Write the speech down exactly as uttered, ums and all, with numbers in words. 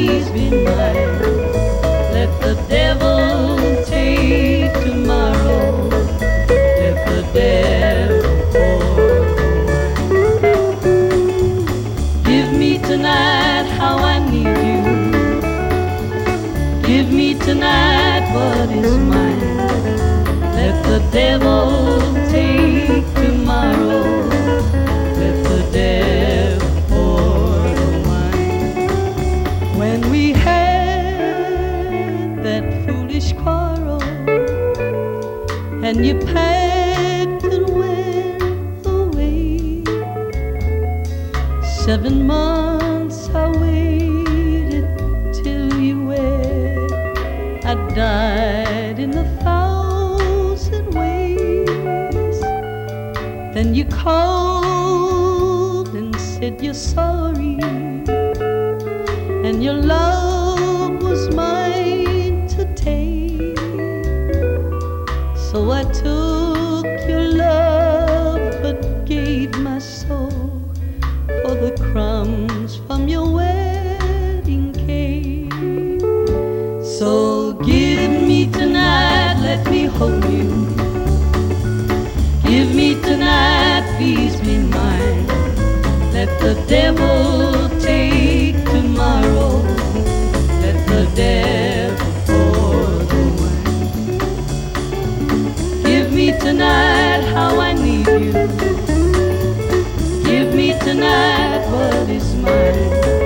peace be mine. Let the devil take tomorrow. Let the devil pour the wine. Give me tonight how I need you. Give me tonight what is mine. Let the devil take tomorrow. Let the devil pour the wine. When we had that foolish quarrel and you packed and went away, seven months I waited till you went. I died in a thousand ways. Then you called and said you're sorry, and your love was mine to take. So I took your love but gave my soul for the crumbs from your wedding cake. So give me tonight, let me hold you. Give me tonight, peace be mine. Let the devil take tomorrow. Let the devil pour the wine. Give me tonight how I need you. Give me tonight what is mine.